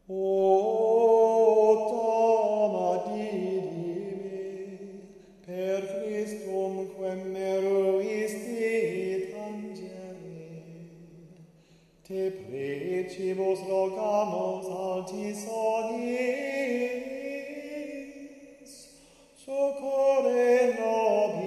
O Toma didime, per Christum quem meruisti tangere, te precibus rogamus altisonis, socorre nobis